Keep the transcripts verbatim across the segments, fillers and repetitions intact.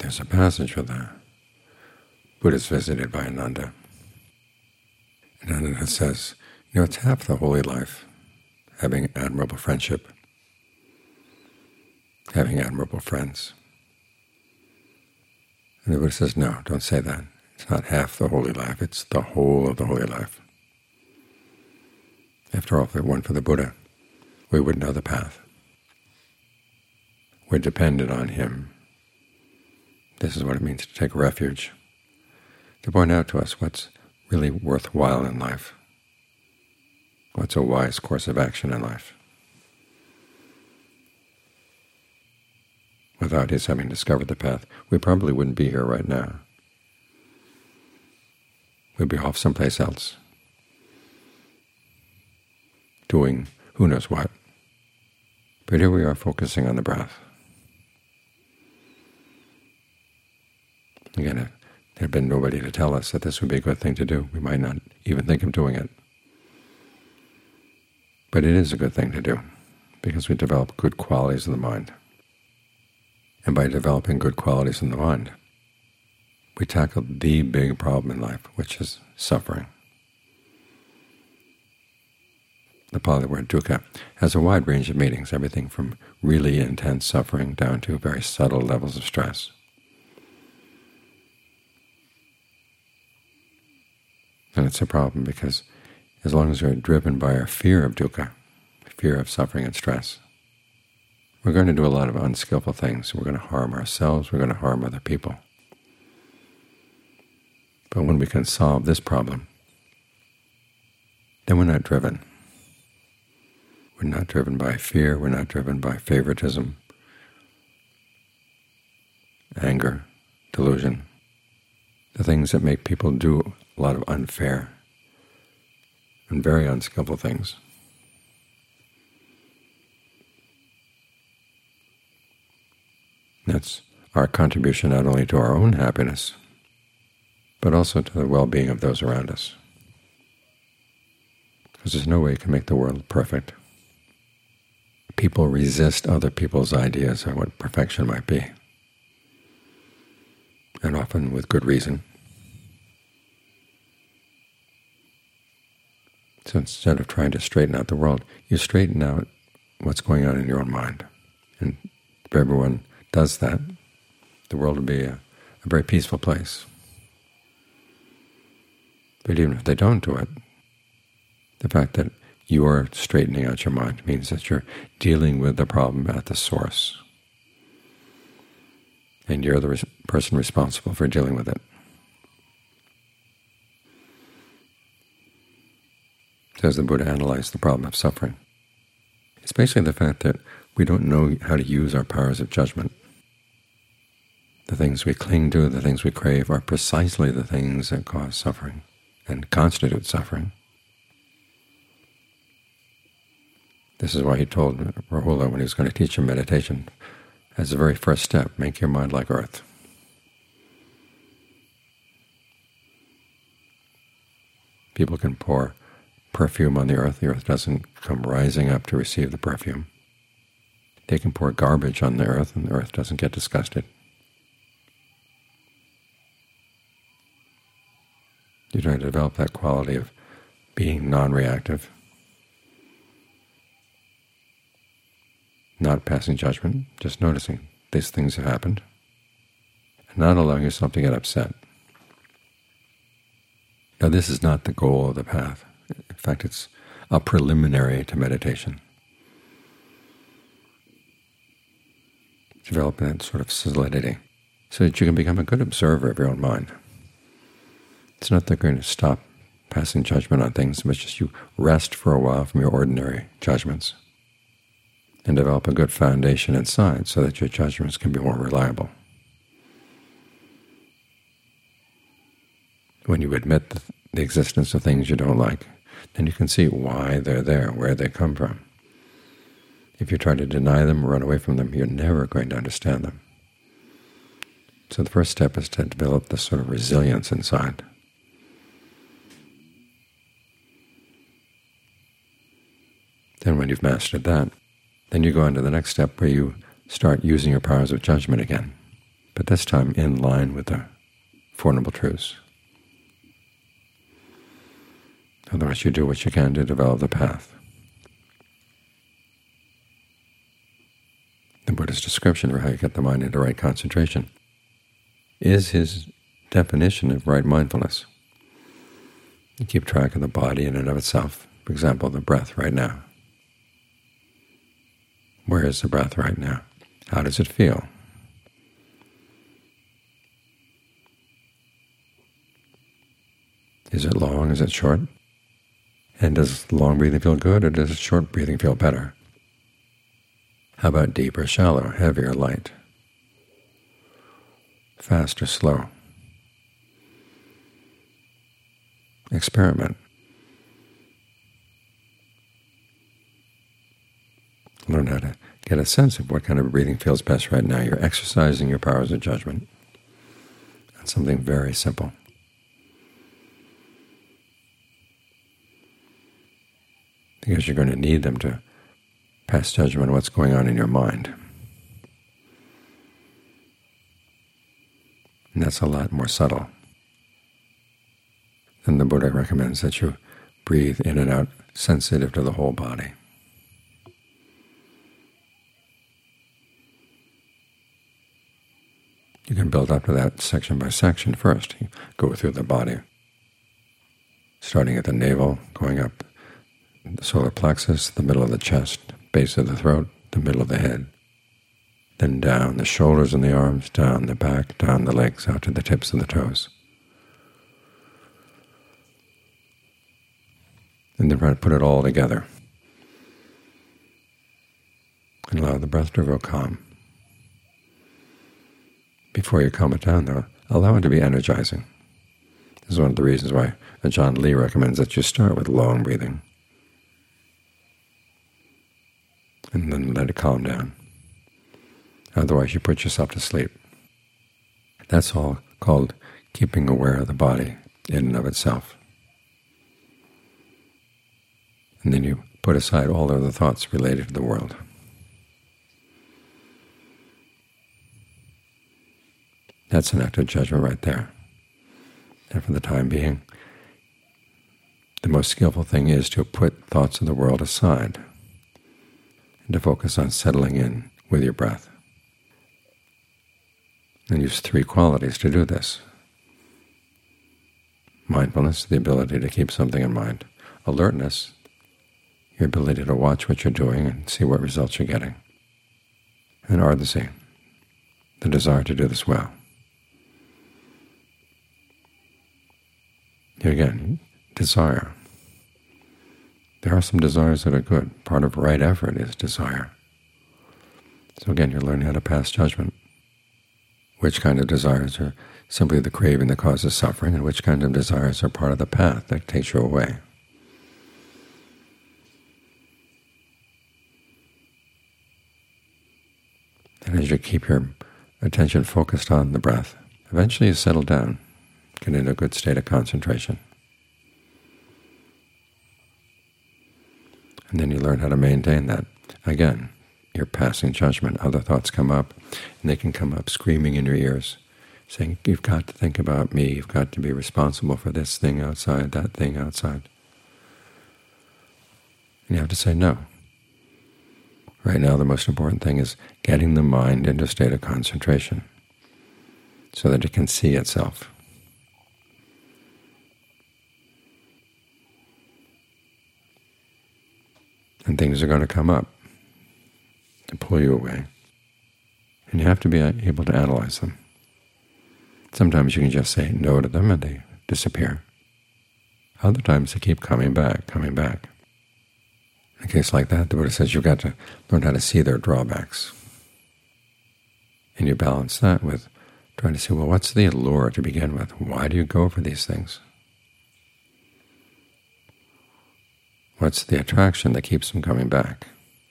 there's a passage where the Buddha is visited by Ananda. And Ananda says, you know, it's half the holy life, having admirable friendship, having admirable friends. And the Buddha says, no, don't say that. It's not half the holy life, it's the whole of the holy life. After all, if it weren't for the Buddha, we wouldn't know the path. We're dependent on him. This is what it means to take refuge, to point out to us what's really worthwhile in life, what's a wise course of action in life. Without his having discovered the path, we probably wouldn't be here right now. We'd be off someplace else, doing who knows what. But here we are focusing on the breath. Again, if there had been nobody to tell us that this would be a good thing to do, we might not even think of doing it. But it is a good thing to do, because we develop good qualities in the mind. And by developing good qualities in the mind, we tackle the big problem in life, which is suffering. The Pali word dukkha has a wide range of meanings, everything from really intense suffering down to very subtle levels of stress. And it's a problem because as long as we're driven by our fear of dukkha, fear of suffering and stress, we're going to do a lot of unskillful things. We're going to harm ourselves, we're going to harm other people. But when we can solve this problem, then we're not driven. We're not driven by fear, we're not driven by favoritism, anger, delusion, the things that make people do a lot of unfair and very unskillful things. That's our contribution not only to our own happiness, but also to the well-being of those around us. Because there's no way you can make the world perfect. People resist other people's ideas of what perfection might be, and often with good reason. So instead of trying to straighten out the world, you straighten out what's going on in your own mind. And if everyone does that, the world will be a, a very peaceful place. But even if they don't do it, the fact that you are straightening out your mind means that you're dealing with the problem at the source, and you're the res person responsible for dealing with it. So as the Buddha analyzed the problem of suffering, it's basically the fact that we don't know how to use our powers of judgment. The things we cling to, the things we crave, are precisely the things that cause suffering and constitute suffering. This is why he told Rahula when he was going to teach him meditation, as the very first step, make your mind like earth. People can pour perfume on the earth. The earth doesn't come rising up to receive the perfume. They can pour garbage on the earth, and the earth doesn't get disgusted. You try to develop that quality of being non-reactive, not passing judgment, just noticing these things have happened, and not allowing yourself to get upset. Now, this is not the goal of the path. In fact, it's a preliminary to meditation. Developing that sort of solidity so that you can become a good observer of your own mind. It's not that you're going to stop passing judgment on things, but just you rest for a while from your ordinary judgments and develop a good foundation inside so that your judgments can be more reliable. When you admit the, the existence of things you don't like, then you can see why they're there, where they come from. If you try to deny them or run away from them, you're never going to understand them. So the first step is to develop this sort of resilience inside. Then when you've mastered that, then you go on to the next step where you start using your powers of judgment again. but this time in line with the Four Noble Truths. Otherwise you do what you can to develop the path. The Buddha's description for how you get the mind into right concentration is his definition of right mindfulness. You keep track of the body in and of itself. For example, the breath right now. Where is the breath right now? How does it feel? Is it long? Is it short? And does long breathing feel good, or does short breathing feel better? How about deep or shallow, heavy or light, fast or slow? Experiment. Learn how to get a sense of what kind of breathing feels best right now. You're exercising your powers of judgment. That's something very simple. Because you're going to need them to pass judgment on what's going on in your mind. And that's a lot more subtle. And the Buddha recommends that you breathe in and out sensitive to the whole body. You can build up to that section by section first. You go through the body, starting at the navel, going up the solar plexus, the middle of the chest, base of the throat, the middle of the head, then down the shoulders and the arms, down the back, down the legs, out to the tips of the toes. And then try to put it all together and allow the breath to grow calm. Before you calm it down, though, allow it to be energizing. This is one of the reasons why Ajaan Lee recommends that you start with long breathing and then let it calm down. Otherwise you put yourself to sleep. That's all called keeping aware of the body in and of itself. And then you put aside all other thoughts related to the world. That's an act of judgment right there. And for the time being, the most skillful thing is to put thoughts of the world aside and to focus on settling in with your breath. And use three qualities to do this. Mindfulness, the ability to keep something in mind. Alertness, your ability to watch what you're doing and see what results you're getting. And ardency, the desire to do this well. Here again, desire. There are some desires that are good. Part of right effort is desire. So again, you're learning how to pass judgment. Which kind of desires are simply the craving that causes suffering, and which kind of desires are part of the path that takes you away. And as you keep your attention focused on the breath, eventually you settle down, get into a good state of concentration. And then you learn how to maintain that. Again, you're passing judgment. Other thoughts come up, and they can come up screaming in your ears, saying, you've got to think about me, you've got to be responsible for this thing outside, that thing outside. And you have to say no. Right now the most important thing is getting the mind into a state of concentration so that it can see itself. And things are going to come up to pull you away. And you have to be able to analyze them. Sometimes you can just say no to them and they disappear. Other times they keep coming back, coming back. In a case like that, the Buddha says you've got to learn how to see their drawbacks. And you balance that with trying to see, well, what's the allure to begin with? Why do you go for these things? What's the attraction that keeps them coming back?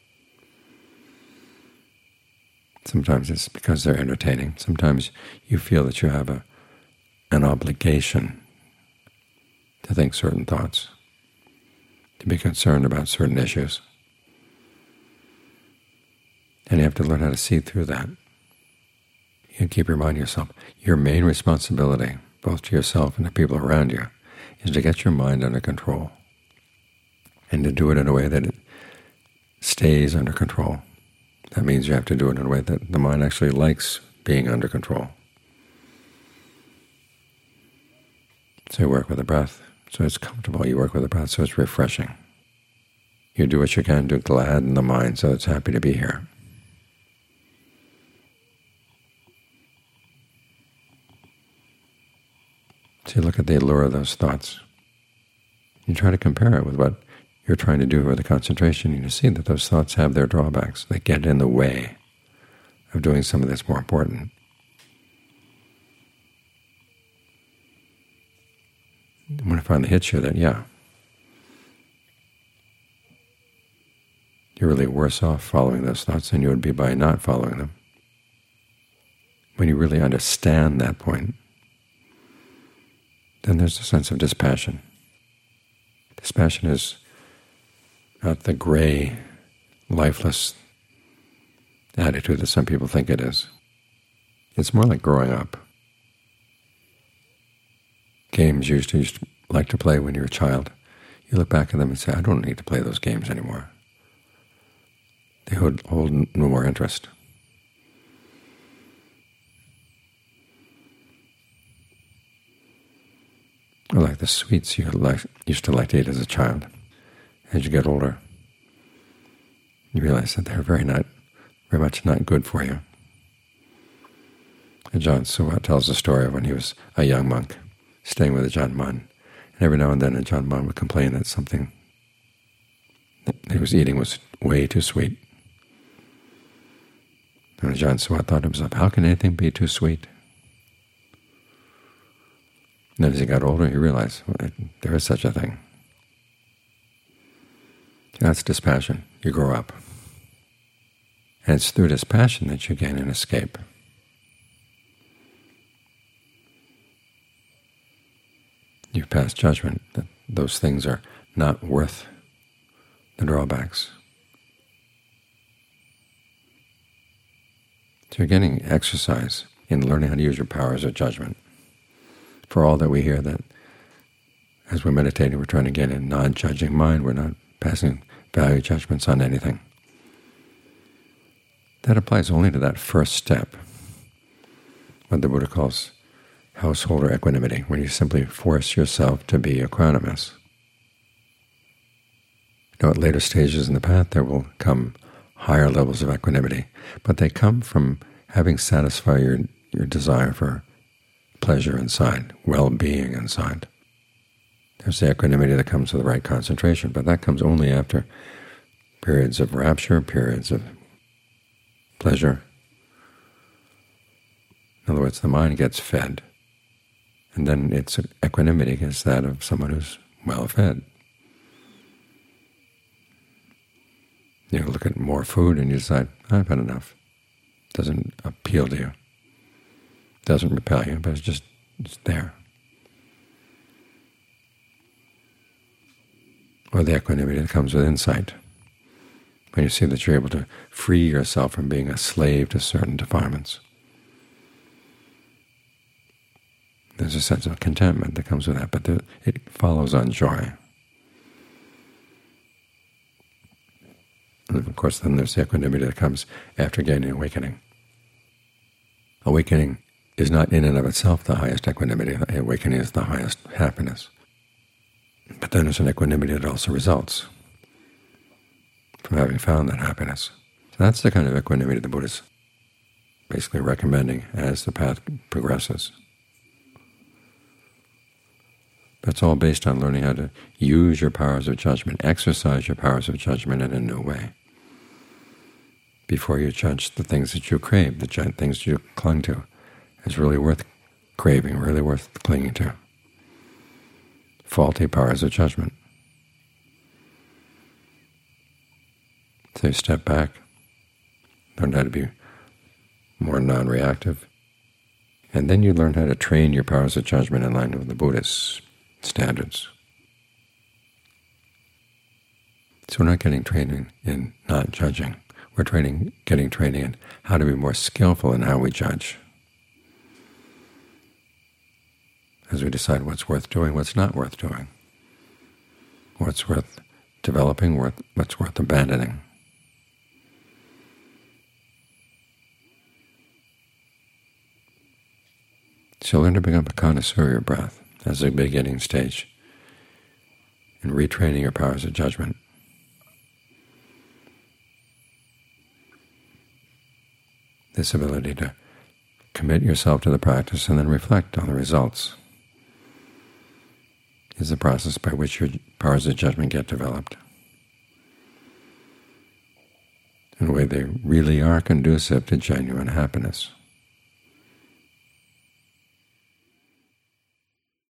Sometimes it's because they're entertaining. Sometimes you feel that you have a, an obligation to think certain thoughts, to be concerned about certain issues. And you have to learn how to see through that. You keep reminding yourself, your main responsibility, both to yourself and the people around you, is to get your mind under control, and to do it in a way that it stays under control. That means you have to do it in a way that the mind actually likes being under control. So you work with the breath, so it's comfortable. You work with the breath, so it's refreshing. You do what you can to gladden the mind so it's happy to be here. So you look at the allure of those thoughts. You try to compare it with what you're trying to do with the concentration, and you see that those thoughts have their drawbacks. They get in the way of doing something that's more important. When it finally hits you that, yeah, you're really worse off following those thoughts than you would be by not following them. When you really understand that point, then there's a sense of dispassion. Dispassion is not the gray, lifeless attitude that some people think it is. It's more like growing up. Games you used to, used to like to play when you were a child, you look back at them and say, I don't need to play those games anymore. They hold, hold no more interest. Or like the sweets you like, used to like to eat as a child. As you get older, you realize that they're very not, very much not good for you. And Ajaan Suwat tells the story of when he was a young monk, staying with Ajaan Mun. And every now and then Ajaan Mun would complain that something that he was eating was way too sweet. And Ajaan Suwat thought to himself, how can anything be too sweet? And then as he got older, he realized, well, there is such a thing. That's dispassion. You grow up. And it's through dispassion that you gain an escape. You pass judgment that those things are not worth the drawbacks. So you're getting exercise in learning how to use your powers of judgment. For all that we hear that as we're meditating, we're trying to get a non-judging mind, we're not passing value judgments on anything. That applies only to that first step, what the Buddha calls householder equanimity, when you simply force yourself to be equanimous. Now, at later stages in the path, there will come higher levels of equanimity, but they come from having satisfied your, your desire for pleasure inside, well-being inside. There's the equanimity that comes with the right concentration, but that comes only after periods of rapture, periods of pleasure. In other words, the mind gets fed, and then its equanimity is that of someone who's well-fed. You look at more food and you decide, I've had enough. It doesn't appeal to you. It doesn't repel you, but it's just it's there. Or the equanimity that comes with insight, when you see that you're able to free yourself from being a slave to certain defilements. There's a sense of contentment that comes with that, but there, it follows on joy. And of course, then there's the equanimity that comes after gaining awakening. Awakening is not in and of itself the highest equanimity. Awakening is the highest happiness. But then there's an equanimity that also results from having found that happiness. So that's the kind of equanimity the Buddha is basically recommending as the path progresses. But it's all based on learning how to use your powers of judgment, exercise your powers of judgment in a new way, before you judge the things that you crave, the things you clung to, as really worth craving, really worth clinging to. Faulty powers of judgment. So you step back, learn how to be more non-reactive, and then you learn how to train your powers of judgment in line with the Buddhist standards. So we're not getting training in not judging. We're training, getting training in how to be more skillful in how we judge. as we decide what's worth doing, what's not worth doing, what's worth developing, what's worth abandoning. So learn to become a connoisseur of your breath as a beginning stage in retraining your powers of judgment. This ability to commit yourself to the practice and then reflect on the results is the process by which your powers of judgment get developed in a way they really are conducive to genuine happiness.